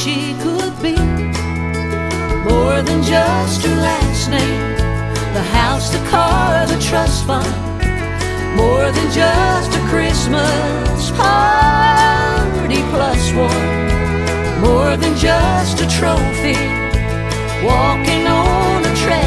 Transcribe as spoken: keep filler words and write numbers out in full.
she could be. More than just her last name, the house, the car, the trust fund. More than just a Christmas party plus one. More than just a trophy, walking on a treadmill.